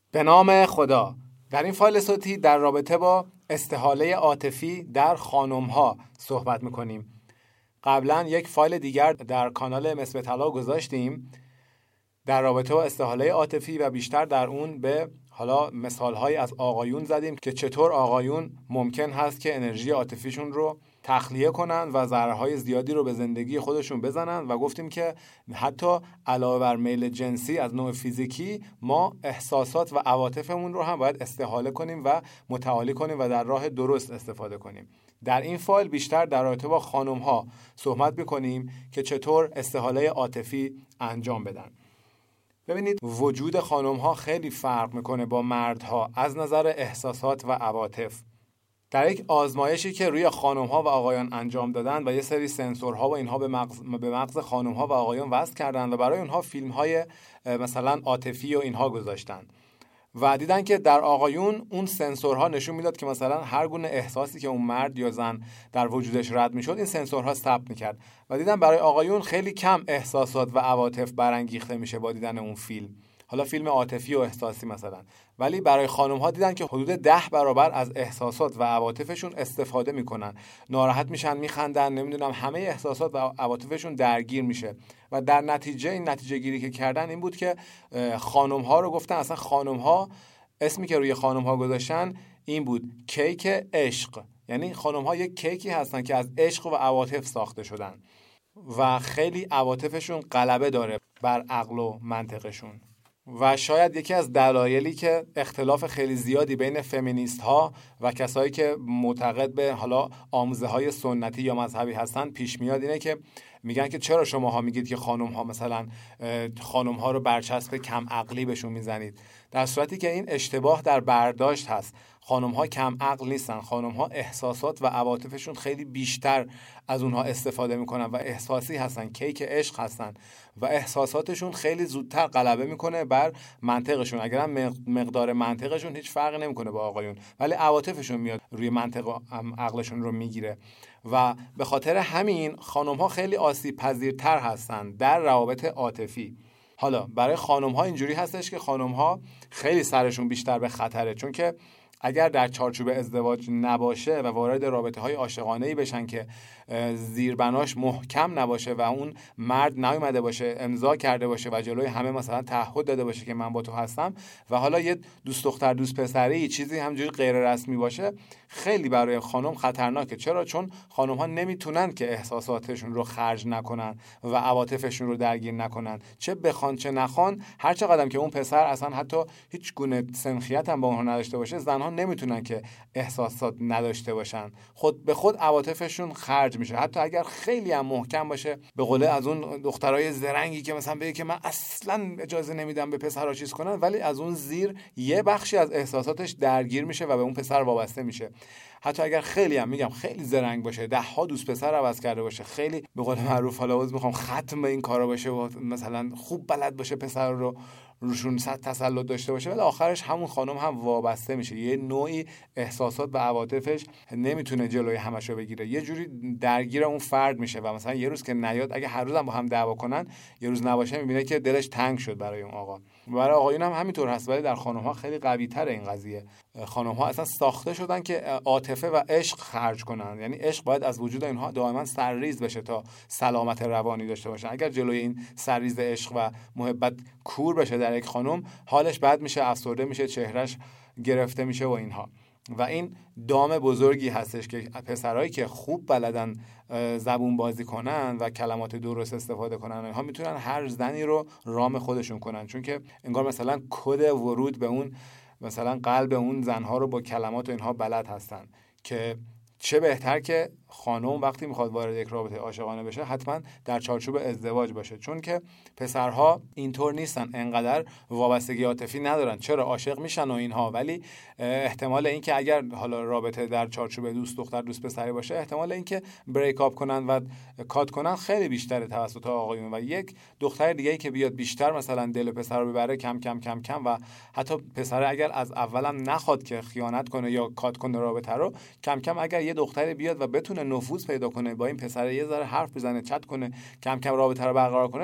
به نام خدا. در این فایل صوتی در رابطه با استحاله عاطفی در خانم‌ها صحبت می‌کنیم. قبلا یک فایل دیگر در کانال مس طلا گذاشتیم در رابطه با استحاله عاطفی و بیشتر در اون به مثال‌های از آقایون زدیم که چطور آقایون ممکن هست که انرژی عاطفیشون رو تخلیه کنن و ضررهای زیادی رو به زندگی خودشون بزنن و گفتیم که حتی علاوه بر میل جنسی از نوع فیزیکی ما احساسات و عواطفمون رو هم باید استحاله کنیم و متعالی کنیم و در راه درست استفاده کنیم. در این فایل بیشتر در رابطه با خانم‌ها صحبت می‌کنیم که چطور استحاله عاطفی انجام بدن. ببینید وجود خانم‌ها خیلی فرق میکنه با مردها از نظر احساسات و عواطف. در یک آزمایشی که روی خانم‌ها و آقایان انجام دادن و یه سری سنسورها و اینها به مغز خانم‌ها و آقایان وصل کردن و برای اونها فیلم‌های مثلا عاطفی و اینها گذاشتن و دیدن که در آقایون اون سنسورها نشون میداد که مثلا هر گونه احساسی که اون مرد یا زن در وجودش رد میشد این سنسورها ثبت میکرد و دیدن برای آقایون خیلی کم احساسات و عواطف برانگیخته میشه با دیدن اون فیلم، حالا فیلم عاطفی و احساسی مثلا، ولی برای خانم ها دیدن که حدود 10 برابر از احساسات و عواطفشون استفاده میکنن، ناراحت میشن، میخندن، نمیدونم همه احساسات و عواطفشون درگیر میشه و در نتیجه این نتیجه گیری که کردن این بود که خانم ها رو گفتن اصلا خانم ها اسمی که روی خانم ها گذاشتن این بود کیک عشق، یعنی خانم ها یک کیکی هستن که از عشق و عواطف ساخته شدن و خیلی عواطفشون غلبه داره بر عقل و منطقشون و شاید یکی از دلایلی که اختلاف خیلی زیادی بین فمینیست ها و کسایی که معتقد به آموزه های سنتی یا مذهبی هستن پیش میاد اینه که میگن که چرا شماها میگید که خانم ها مثلا خانم ها رو برچسب کم عقلی بهشون میزنید، در صورتی که این اشتباه در برداشت هست. خانم ها کم عقل نیستن، خانم ها احساسات و عواطفشون خیلی بیشتر از اونها استفاده میکنن و احساسی هستن، کیک عشق هستن و احساساتشون خیلی زودتر غلبه میکنه بر منطقشون، اگرم مقدار منطقشون هیچ فرقی نمیکنه با آقایون، ولی عواطفشون میاد روی منطق عقلشون رو میگیره و به خاطر همین خانم ها خیلی آسیب پذیرتر هستن در روابط عاطفی. حالا برای خانم ها اینجوری هستش که خانم ها خیلی سرشون بیشتر به خطره، چون که اگر در چارچوب ازدواج نباشه و وارد رابطه های عاشقانه‌ای بشن که زیربناش محکم نباشه و اون مرد نیومده باشه امضا کرده باشه و جلوی همه مثلا تعهد داده باشه که من با تو هستم و حالا یه دوست دختر دوست پسری چیزی همجوری غیر رسمی باشه، خیلی برای خانم خطرناکه. چرا؟ چون خانم ها نمیتونن که احساساتشون رو خرج نکنن و عواطفشون رو درگیر نکنن، چه بخوان چه نخوان. هر چقدر که اون پسر اصلا حتی هیچ گونه سنخیت هم با اونها نداشته باشه، زنها نمیتونن که احساسات نداشته باشن، خود به خود عواطفشون خرج میشه، حتی اگر خیلی هم محکم باشه، به قوله از اون دخترای زرنگی که مثلا بگه که من اصلا اجازه نمیدم به پسرها چیز کنن، ولی از اون زیر یه بخشی از احساساتش درگیر میشه و به اون پسر وابسته میشه. حتی اگر خیلی هم میگم خیلی زرنگ باشه، 10 ها دوست پسر عوض کرده باشه، خیلی به قول معروف حالا میخوام ختم این کارا باشه و مثلا خوب بلد باشه پسر رو روشون صد تسلط داشته باشه، ولی آخرش همون خانم هم وابسته میشه، یه نوعی احساسات و عواطفش نمیتونه جلوی همشو بگیره، یه جوری درگیر اون فرد میشه و مثلا یه روز که نیاد، اگه هر روزم با هم دعوا کنن، یه روز نباشه میبینه که دلش تنگ شد برای اون آقا. برای آقایون هم همینطور هست، ولی در خانم ها خیلی قوی تره این قضیه. خانم ها اصلا ساخته شدن که عاطفه و عشق خرج کنن، یعنی عشق باید از وجود اینها دائما سرریز بشه تا سلامت روانی داشته باشن. اگر جلوی این سرریز عشق و محبت کور بشه در یک خانم، حالش بد میشه، افسرده میشه، چهرهش گرفته میشه و اینها. و این دام بزرگی هستش که پسرایی که خوب بلدن زبون بازی کنن و کلمات درست استفاده کنن، اینها میتونن هر زنی رو رام خودشون کنن، چون که انگار مثلا کد ورود به اون مثلا قلب اون زنها رو با کلمات و اینها بلد هستن. که چه بهتر که خانم وقتی میخواد وارد یک رابطه عاشقانه بشه حتما در چارچوب ازدواج باشه، چون که پسرها اینطور نیستن، انقدر وابستگی عاطفی ندارن. چرا؟ عاشق میشن و اینها، ولی احتمال اینکه اگر حالا رابطه در چارچوب دوست دختر دوست پسری باشه، احتمال اینکه بریک اپ کنن و کات کنن خیلی بیشتره توسط آقایون و یک دختر دیگه‌ای که بیاد بیشتر مثلا دل پسر رو ببره کم کم کم کم و حتی پسر اگر از اولم نخواد که خیانت کنه یا کات کنه رابطه رو، کم کم اگر یه دختری بیاد و بتونه نفوذ پیدا کنه با این پسر، یه ذره حرف بزنه، چت کنه، کم کم رابطه رو برقرار کنه،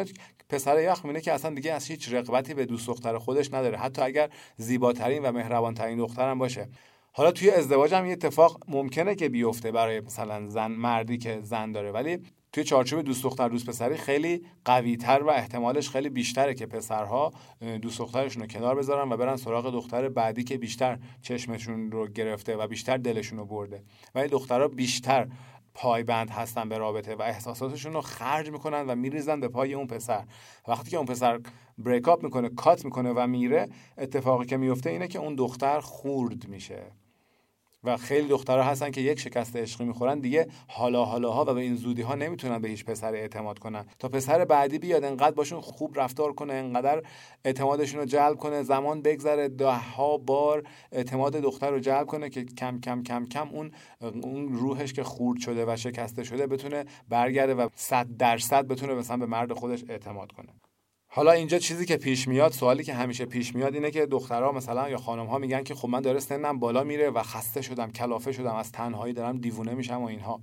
پسر یه وقت میبینه که اصلا دیگه از هیچ رغبتی به دوست دختر خودش نداره، حتی اگر زیباترین و مهربانترین دخترم باشه. حالا توی ازدواج هم یه اتفاق ممکنه که بیفته برای مثلا زن، مردی که زن داره، ولی توی چارچوب دوست دختر دوست پسری خیلی قوی‌تر و احتمالش خیلی بیشتره که پسرها دوست دخترشون رو کنار بذارن و برن سراغ دختر بعدی که بیشتر چشمشون رو گرفته و بیشتر دلشون رو برده. ولی دخترها بیشتر پایبند هستن به رابطه و احساساتشون رو خرج میکنن و میریزن به پای اون پسر. وقتی که اون پسر بریک اپ میکنه، کات میکنه و میره، اتفاقی که میفته اینه که اون دختر خورد میشه. و خیلی دخترها هستن که یک شکست عشقی میخورن دیگه حالاها و به این زودی ها نمیتونن به هیچ پسر اعتماد کنن تا پسر بعدی بیاد انقدر باشون خوب رفتار کنه، انقدر اعتمادشون رو جلب کنه، زمان بگذره، 10 بار اعتماد دختر رو جلب کنه که کم کم کم کم اون روحش که خورد شده و شکسته شده بتونه برگرده و 100% بتونه مثلا به مرد خودش اعتماد کنه. حالا اینجا چیزی که پیش میاد، سوالی که همیشه پیش میاد اینه که دخترها مثلا یا خانم‌ها میگن که خب من داره سنم بالا میره و خسته شدم، کلافه شدم، از تنهایی دارم دیوونه میشم و اینها.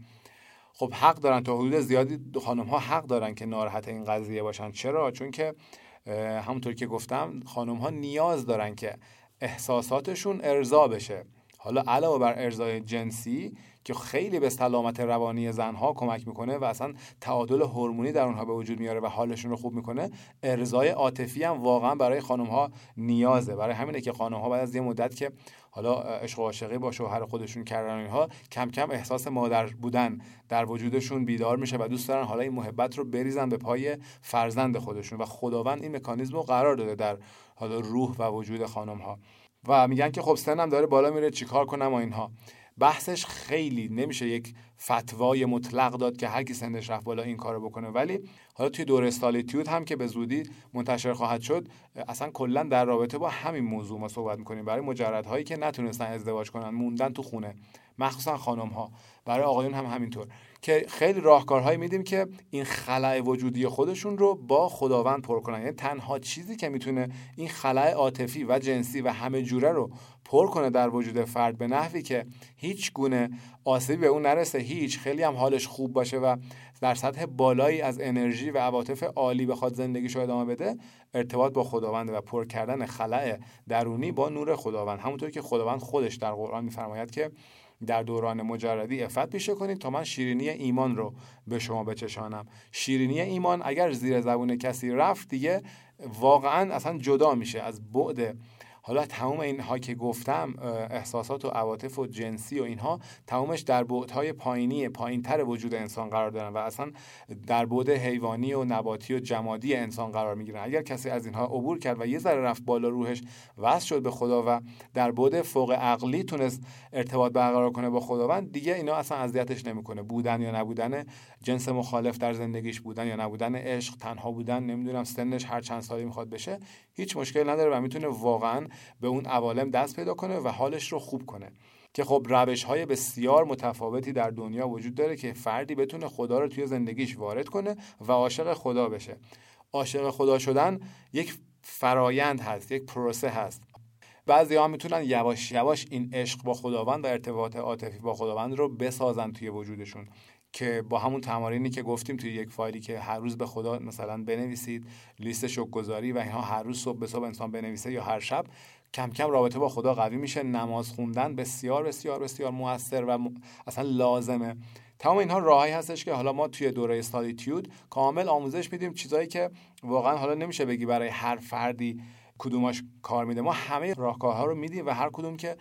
خب حق دارن، تا حدود زیادی خانم‌ها حق دارن که ناراحت این قضیه باشن. چرا؟ چون که همونطور که گفتم خانم‌ها نیاز دارن که احساساتشون ارضا بشه. حالا علاوه بر ارضای جنسی که خیلی به سلامت روانی زنها کمک میکنه و اصلا تعادل هورمونی در اونها به وجود میاره و حالشون رو خوب میکنه، ارضای عاطفی هم واقعا برای خانم‌ها نیازه. برای همینه که خانم‌ها بعد از یه مدت که حالا عشق و عاشقی با شوهر خودشون کردن اینها، کم کم احساس مادر بودن در وجودشون بیدار میشه و دوست دارن حالا این محبت رو بریزن به پای فرزند خودشون و خداوند این مکانیزم رو قرار داده در حالا روح و وجود خانم‌ها. و میگن که خب سنم داره بالا میره چیکار کنم و اینها. بحثش خیلی نمیشه یک فتوای مطلق داد که هر کی سنش رفت بالا این کارو بکنه، ولی حالا توی دوره سالیتیود هم که به زودی منتشر خواهد شد، اصلا کلا در رابطه با همین موضوع ما صحبت میکنیم. برای مجردهایی که نتونستن ازدواج کنن، موندن تو خونه، مخصوصا خانم‌ها، برای آقایون هم همینطور، که خیلی راهکارهایی میدیم که این خلأ وجودی خودشون رو با خداوند پر کنن. یعنی تنها چیزی که میتونه این خلأ عاطفی و جنسی و همه جوره رو پر کنه در وجود فرد به نحوی که هیچ گونه آسیبی به اون نرسه، هیچ خیلی هم حالش خوب باشه و در سطح بالایی از انرژی و عواطف عالی بخواد زندگیشو ادامه بده، ارتباط با خداوند و پر کردن خلأ درونی با نور خداوند. همونطور که خداوند خودش در قرآن میفرماید که در دوران مجردی عفت پیشه کنید تا من شیرینی ایمان رو به شما بچشانم. شیرینی ایمان اگر زیر زبون کسی رفت دیگه واقعا اصلا جدا میشه از بعد. حالا تمام اینها که گفتم، احساسات و عواطف و جنسی و اینها، تمامش در بعدهای پایینتر وجود انسان قرار دارن و اصلا در بعد حیوانی و نباتی و جمادی انسان قرار میگیرن. اگر کسی از اینها عبور کرد و یه ذره رفت بالا، روحش وصل شد به خدا و در بعد فوق عقلی تونست ارتباط برقرار کنه با خداوند، دیگه اینا اصلا اذیتش نمیکنه. بودن یا نبودن جنس مخالف در زندگیش، بودن یا نبودن عشق، تنها بودن، نمیدونم سنش هر چند سالی میخواد بشه، هیچ مشکل نداره و میتونه واقعا به اون عوالم دست پیدا کنه و حالش رو خوب کنه. که خب روش‌های بسیار متفاوتی در دنیا وجود داره که فردی بتونه خدا رو توی زندگیش وارد کنه و عاشق خدا بشه. عاشق خدا شدن یک فرایند هست، یک پروسه هست. بعضی‌ها میتونن یواش یواش این عشق با خداوند و ارتباط عاطفی با خداوند رو بسازن توی وجودشون، که با همون تمارینی که گفتیم توی یک فایلی که هر روز به خدا مثلا بنویسید، لیست شکرگزاری و اینها هر روز صبح به صبح انسان بنویسه یا هر شب، کم کم رابطه با خدا قوی میشه. نماز خوندن بسیار بسیار بسیار موثر و اصلا لازمه. تمام اینها راهی هستش که حالا ما توی دوره سالیتیود کامل آموزش میدیم، چیزایی که واقعا حالا نمیشه بگی برای هر فردی کدومش کار میده. ما همه راهکارها رو میدیم و هر کدوم که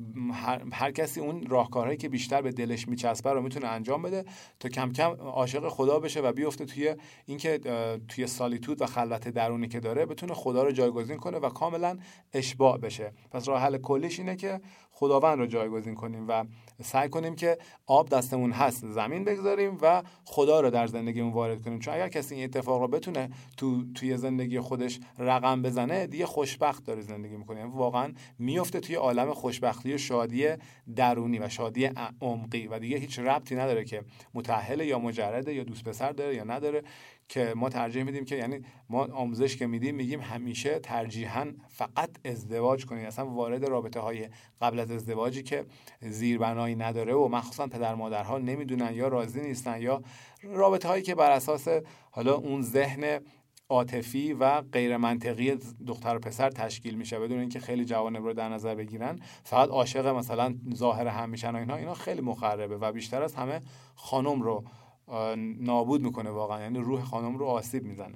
هر کسی اون راهکارهایی که بیشتر به دلش میچسبه رو میتونه انجام بده تا کم کم عاشق خدا بشه و بیفته توی اینکه توی سالیتود و خلوت درونی که داره بتونه خدا رو جایگزین کنه و کاملا اشباع بشه. پس راه حل کلیش اینه که خداوند رو جایگزین کنیم و سعی کنیم که آب دستمون هست زمین بگذاریم و خدا رو در زندگیمون وارد کنیم. چون اگر کسی این اتفاق رو بتونه توی زندگی خودش رقم بزنه، دیگه خوشبخت داره زندگی میکنه. یعنی واقعا میفته توی عالم خوشبختی و شادی درونی و شادی عمقی و دیگه هیچ ربطی نداره که متأهل یا مجرده یا دوست پسر داره یا نداره. که ما ترجیح میدیم که یعنی ما آموزش که میگیم همیشه ترجیحاً فقط ازدواج کنید. اصلا وارد رابطه های قبل از ازدواجی که زیربنایی نداره و مخصوصا پدر مادرها نمیدونن یا راضی نیستن یا رابطه هایی که بر اساس حالا اون ذهن عاطفی و غیر منطقی دختر و پسر تشکیل میشه بدون اینکه خیلی جوانب رو در نظر بگیرن، فقط عاشق مثلا ظاهر هم میشن و اینا خیلی مخربه و بیشتر از همه خانم رو نابود میکنه واقعا، یعنی روح خانم رو آسیب میزنه.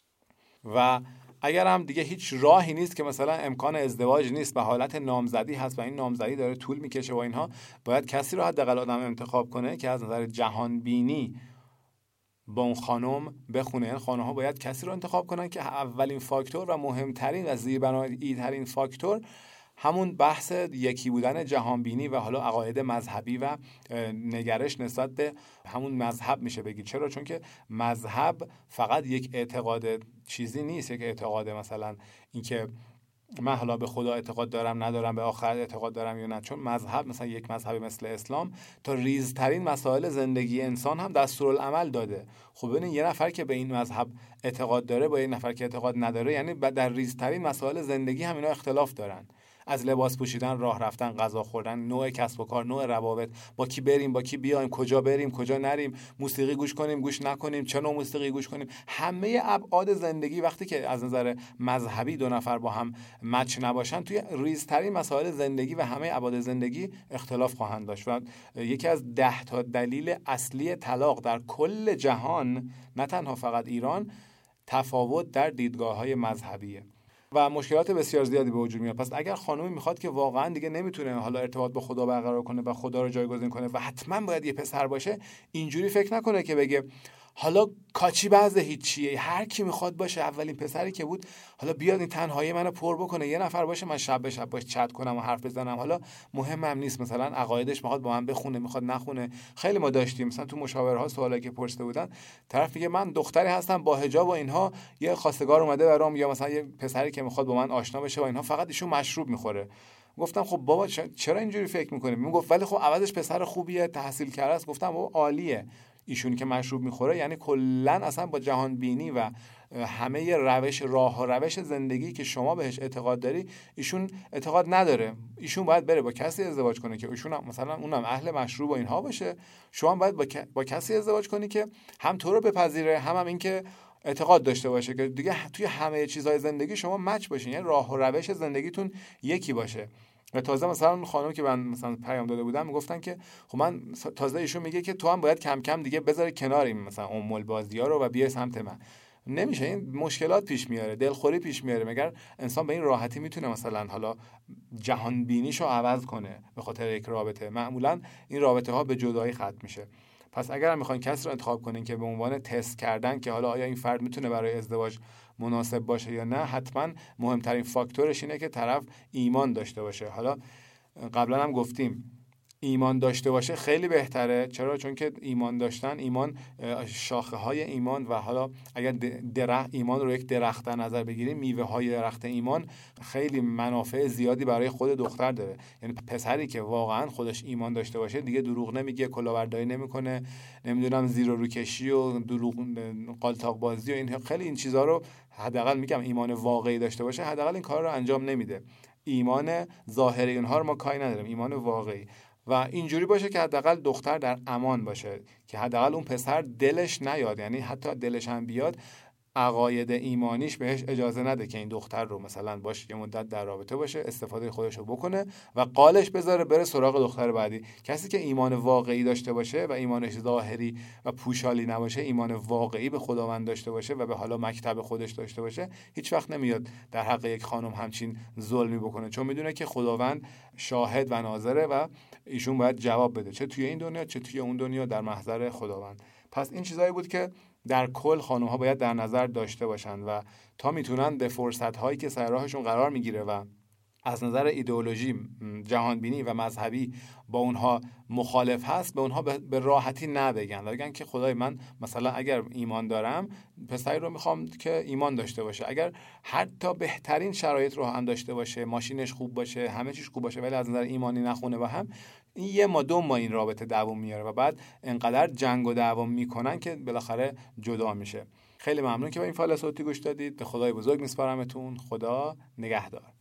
و اگر هم دیگه هیچ راهی نیست که مثلا امکان ازدواج نیست و حالت نامزدی هست و این نامزدی داره طول میکشه و اینها، باید کسی رو حداقل آدم انتخاب کنه که از نظر جهان بینی با اون خانم بخونه. این خانم ها باید کسی رو انتخاب کنن که اولین فاکتور و مهمترین و زیربنایی ترین فاکتور همون بحث یکی بودن جهان بینی و حالا عقاید مذهبی و نگرش نسبت به همون مذهب میشه بگید. چرا؟ چون که مذهب فقط یک اعتقاد چیزی نیست، یک اعتقاد مثلا اینکه من حالا به خدا اعتقاد دارم ندارم، به آخرت اعتقاد دارم یا نه. چون مذهب مثلا یک مذهب مثل اسلام تا ریزترین مسائل زندگی انسان هم دستورالعمل داده. خب ببین یه نفر که به این مذهب اعتقاد داره با یه نفر که اعتقاد نداره، یعنی در ریزترین مسائل زندگی هم اینا اختلاف دارن. از لباس پوشیدن، راه رفتن، غذا خوردن، نوع کسب و کار، نوع روابط، با کی بریم با کی بیایم، کجا بریم کجا نریم، موسیقی گوش کنیم گوش نکنیم، چه نوع موسیقی گوش کنیم، همه ابعاد زندگی وقتی که از نظر مذهبی دو نفر با هم مچ نباشن، توی ریزترین مسائل زندگی و همه ابعاد زندگی اختلاف خواهند داشت. و یکی از 10 تا دلیل اصلی طلاق در کل جهان، نه تنها فقط ایران، تفاوت در دیدگاه‌های مذهبیه و مشکلات بسیار زیادی به وجود میاد. پس اگر خانومی میخواد که واقعا دیگه نمیتونه حالا ارتباط با خدا برقرار کنه و خدا رو جایگزین کنه و حتما باید یه پسر باشه، اینجوری فکر نکنه که بگه حالا کاچی بعض هیچیه، هر کی میخواد باشه، اولین پسری که بود حالا بیاد این تنهایی منو پر بکنه، یه نفر باشه من شب به شب باش چت کنم و حرف بزنم، حالا مهمم نیست مثلا عقایدش میخواد با من بخونه میخواد نخونه. خیلی ما داشتیم مثلا تو مشاورها سوالی که پرسیده بودن، طرف میگه من دختری هستم با حجاب و اینها، یه خواستگار اومده برام، یا مثلا یه پسری که میخواد با من آشنا بشه و اینها، فقط ایشون مشروب میخوره. گفتم خب بابا چرا اینجوری فکر میکنی؟ میگفت ولی خب عوضش پسر خوبیه، تحصیل کرده است. گفتم بابا عالیه، ایشون که مشروب میخوره یعنی کلا اصلا با جهان بینی و همه راه و روش زندگی که شما بهش اعتقاد داری ایشون اعتقاد نداره. ایشون باید بره با کسی ازدواج کنه که ایشون مثلا اونم اهل مشروب و اینها باشه، شما باید با کسی ازدواج کنی که هم تو رو بپذیره، هم این که اعتقاد داشته باشه که دیگه توی همه چیزهای زندگی شما مچ باشین، یعنی راه و روش زندگیتون یکی باشه. و تازه مثلا خانم که من مثلا پیام داده بودم میگفتن که خب من تازه ایشون میگه که تو هم باید کم کم دیگه بذاری کنار این مثلا امول بازی‌ها رو و بیای سمت من. نمیشه، این مشکلات پیش میاره، دلخوری پیش میاره. مگر انسان به این راحتی میتونه مثلا حالا جهان بینیشو عوض کنه به خاطر یک رابطه؟ معمولا این رابطه ها به جدایی ختم میشه. پس اگر هم میخواین کسی رو انتخاب کنین که به عنوان تست کردن که حالا آیا این فرد میتونه برای ازدواج مناسب باشه یا نه، حتما مهمترین فاکتورش اینه که طرف ایمان داشته باشه. حالا قبلا هم گفتیم ایمان داشته باشه خیلی بهتره. چرا؟ چون که ایمان داشتن، ایمان شاخه های ایمان و حالا اگر ایمان رو یک درخت در نظر بگیریم، میوه های درخت ایمان خیلی منافع زیادی برای خود دختر داره. یعنی پسری که واقعا خودش ایمان داشته باشه دیگه دروغ نمیگه، کلاهبرداری نمیکنه، نمیدونم زیر و رو کشی و دروغ قالتاق بازی و این خیلی این چیزا رو، حداقل میگم ایمان واقعی داشته باشه، حداقل این کار رو انجام نمیده. ایمان ظاهری اونها رو ما کاری نداریم، ایمان واقعی. و اینجوری باشه که حداقل دختر در امان باشه، که حداقل اون پسر دلش نیاد، یعنی حتی دلش هم بیاد عقاید ایمانیش بهش اجازه نده که این دختر رو مثلا باش یه مدت در رابطه باشه، استفاده خودش رو بکنه و قالش بذاره بره سراغ دختر بعدی. کسی که ایمان واقعی داشته باشه و ایمانش ظاهری و پوشالی نباشه، ایمان واقعی به خداوند داشته باشه و به حالا مکتب خودش داشته باشه، هیچ وقت نمیاد در حق یک خانم همچین ظلمی بکنه، چون میدونه که خداوند شاهد و ناظره و ایشون باید جواب بده، چه توی این دنیا چه توی اون دنیا، در محضر خداوند. پس این چیزایی بود که در کل خانم ها باید در نظر داشته باشند و تا میتونن به فرصت هایی که سر راهشون قرار میگیره و از نظر ایدئولوژی، جهان بینی و مذهبی با اونها مخالف هست، به اونها به راحتی نبگن و بگن که خدای من مثلا اگر ایمان دارم پسری رو میخوام که ایمان داشته باشه، اگر حتی بهترین شرایط رو هم داشته باشه، ماشینش خوب باشه، همه چیز خوب باشه، ولی از نظر ایمانی نخونه با هم، این 1 ماه 2 ماه این رابطه دوام میاره و بعد انقدر جنگ و دعوا میکنن که بالاخره جدا میشه. خیلی ممنون که به این فایل صوتی گوش دادید. به خدای بزرگ میسپارمتون. خدا نگهدار.